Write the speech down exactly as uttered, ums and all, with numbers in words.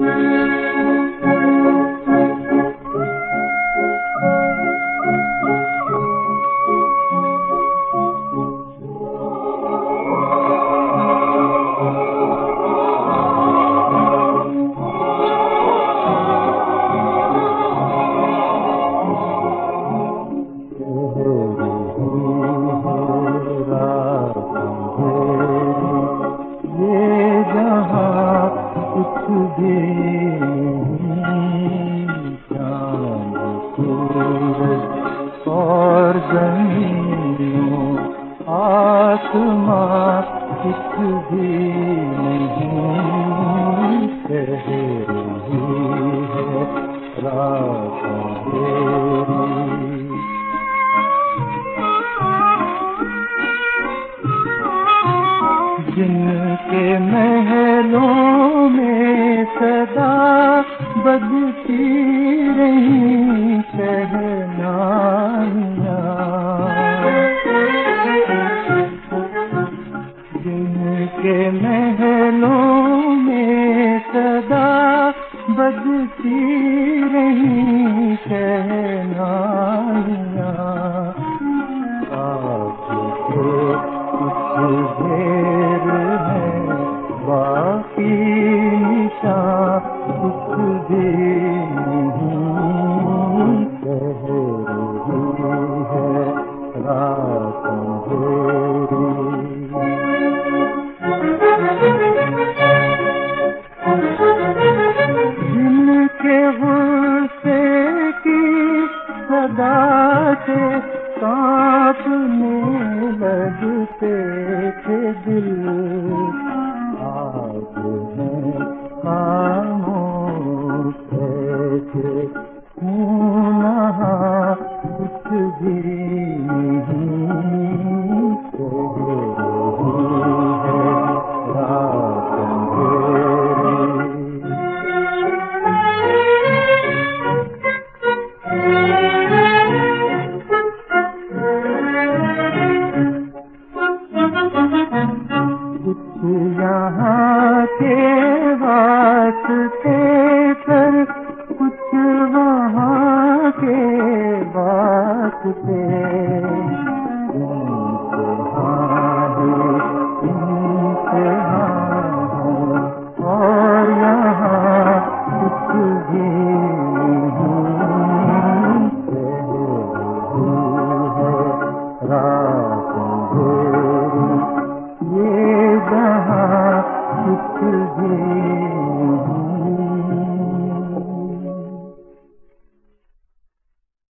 और ज़मीनों आसमां कुछ भी नहीं कह रही है रात अंधेरी। जिनके महलों में सदा बजती रही शहनाइयाँ, जिनके महलों में सदा बजती रही शहनाइयाँ, आपके कुछ ढेर है बाकी निशान कुछ भी नहीं कह रही है रात अंधेरी। जिनके गुस्से की सदा से कांपने लगते थे दिल, आज हैं खामोश थे नहा कुछ भी नहीं कह रही है रात अंधेरी। कुछ यहाँ के वास्ते